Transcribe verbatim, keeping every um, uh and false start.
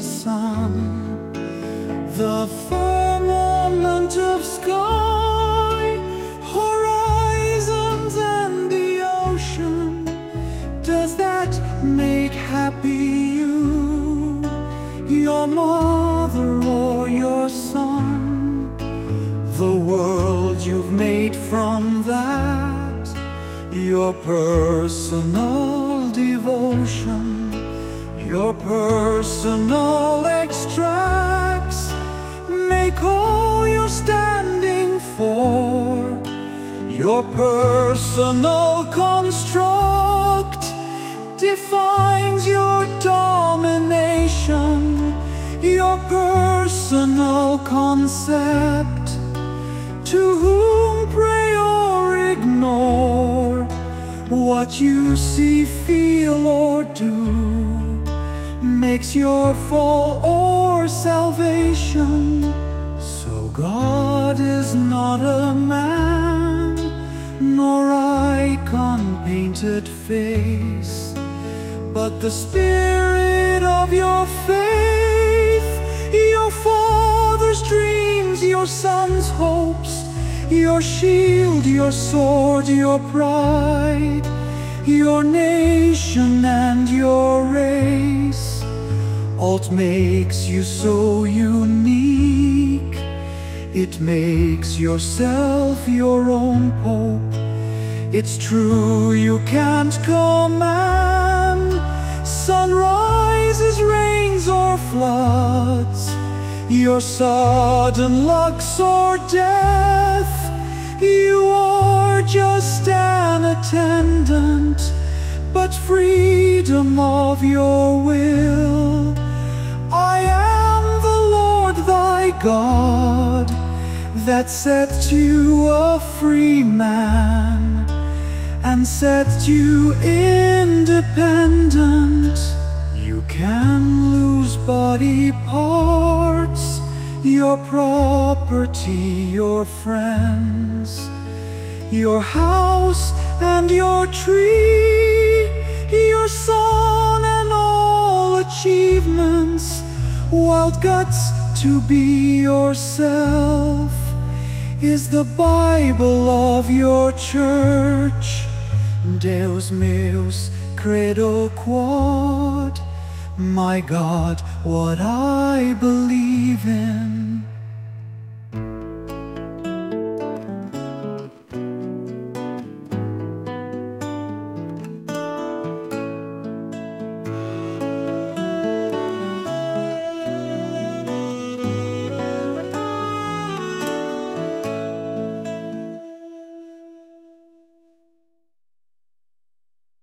sun, the firmament of sky, horizons and the ocean. Does that make happy you, your mother or your son? The world you've made from that, your personal devotion, your personal extracts make all you're standing for. Your personal construct defines your domination. Your personal concept, to whom pray or ignore, what you see, feel or do makes your fall or salvation. So God is not a man, nor icon painted face, but the spirit of your faith, your father's dreams, your son's hopes, your shield, your sword, your pride, your nation and your race. Alt makes you so unique. It makes yourself your own pope. It's true you can't command sunrises, rains or floods, your sudden lux or death. You are just an attendant, but freedom of your will. I am the Lord thy God, that set you a free man, and set you independent. You can lose body parts, your property, your friends, your house and your tree, your son and all achievements, wild guts to be yourself, is the Bible of your church. Deus meus credo quod, my God, what I believe in.